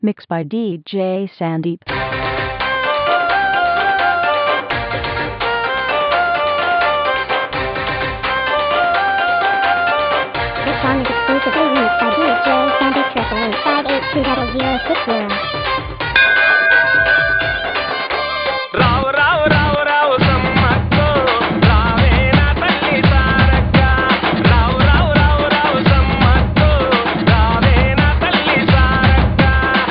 Mixed by DJ Sandeep. This song is exclusively released by DJ Sandeep 5820060. రావు రావు రావు రావు సమ్మక్కో రావే నా తల్లి సారక్క రావు రావు రావు రావు సమ్మక్కో రావే నా తల్లి సారక్క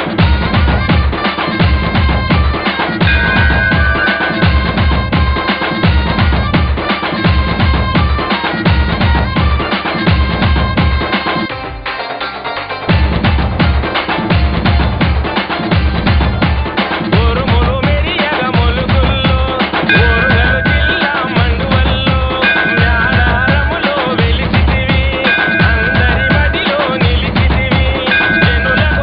ఊరుములు మెరియగ మొలుగుల్లో ఊరుగలు జిల్లా మండువల్లో జ్ఞానారములో వెలిసితివి అందరి మదిలో నిలిచితివి జనులకు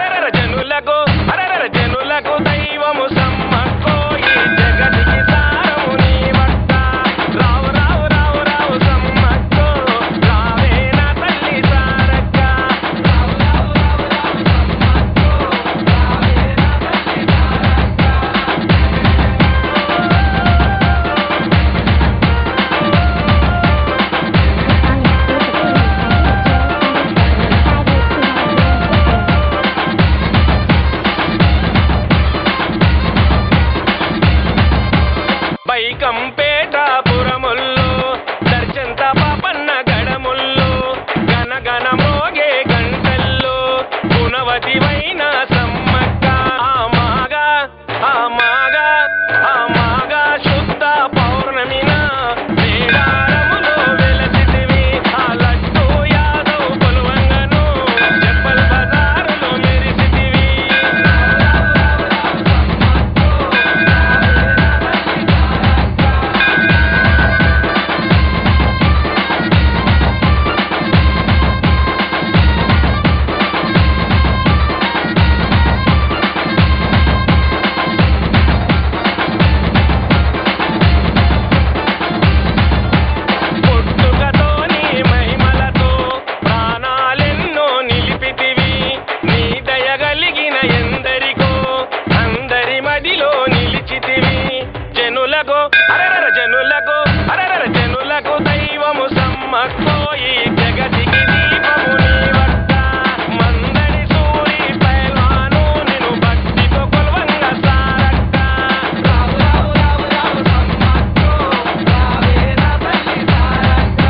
జనులకు దైవము సమ్మక్కో ఈ జగతికి సారము నీ వక్క రావు రావు రావు రావు సమ్మక్కో రావే నా తల్లి సారక్క రావు రావు రావు రావు సమ్మక్కో రావే నా తల్లి బైకంపేట పురముల్లో దర్శంత పాపన్న గడముల్లో గనగన మోగే గంటల్లో గుణవతివైన సమ్మక్క ఆమాగా శుద్ధ పౌర్ణమిన మేడారములో వెలసితివి ఆ లడ్డు యాదవ్ కొలువంగను జబ్బల్ బజారులో మెరిసితివి పుట్టుకతోని మహిమలతో ప్రాణాలెన్నో నిలిపితివి నీ దయగలిగిన ఎందరికో అందరి మదిలో నిలిచితివి జనులకు జనులకు దైవము సమ్మక్కో ఈ జగతికి దీపము నీ వక్క మందని సూరి పైల్వాను నిన్ను భక్తితో కొలువంగ సారక్క రావు రావు రావు రావు సమ్మక్కో రావే నా తల్లి సారక్క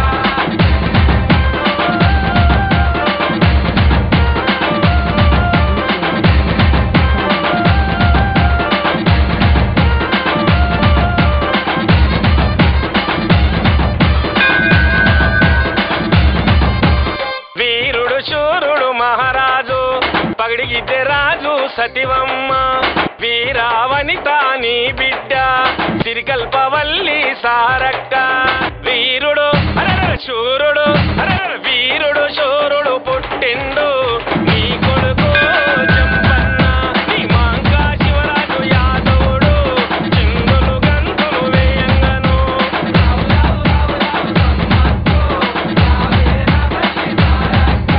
వీరుడు శూరుడు మహారాజు పగిడిగిద్దె రాజు సతివమ్మ వీరావనిత నీ బిడ్డ సిరికల్పవల్లి సారక్క వీరుడు శూరుడు వీరుడు శూరుడు పుట్టిండు నీ కొడుకు జంపన్న నీ మాంకా శివరాజు యాదవుడు చిందులు గంతులు వేయంగను రావు రావు రావు రావు సమ్మక్కో రావే నా తల్లి సారక్క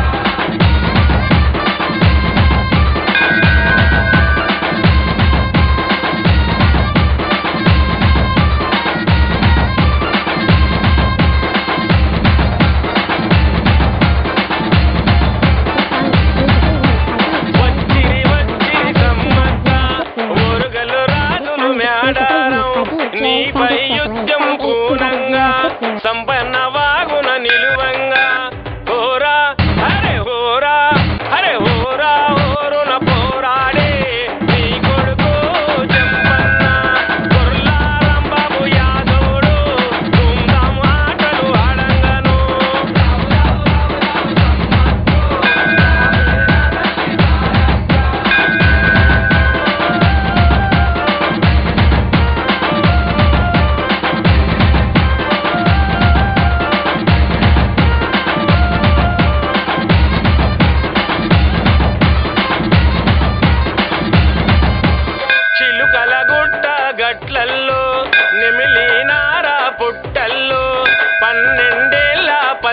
వచ్చిరి సమ్మక్క ఓరుగలు రాజులు మేడారం నీపై యుద్ధం పూనంగా సంపన్న వాగున నిలువంగా హోరా హోరున పోరాడే నీ కొడుకు జంపన్న గొర్లారం బాబు యాదవుడు ధూమ్ధాం ఆటలు ఆడంగను రావు రావు రావు రావు సమ్మక్కో రావే నా తల్లి సారక్క చిలుకల గుట్ట గట్లల్లో నెమిలి నార పుట్టల్లో 12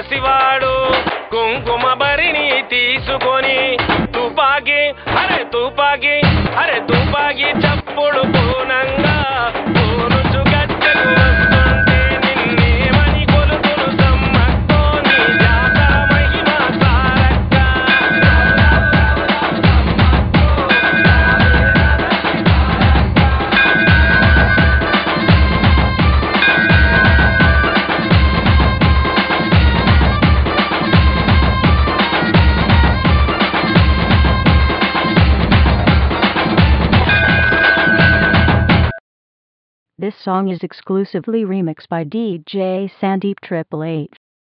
పసివాడు కుంకుమ భరిని తీసుకొని తుపాకీ తుపాకి అరే తుపాకి చప్పుడు పూనంగా పూనుచు గట్టెకు వస్తుంటే నిన్నేమని కొలుతును సమ్మక్కో నీ జాతర మహిమ Sarakka This song is exclusively remixed by DJ Sandeep Triple H.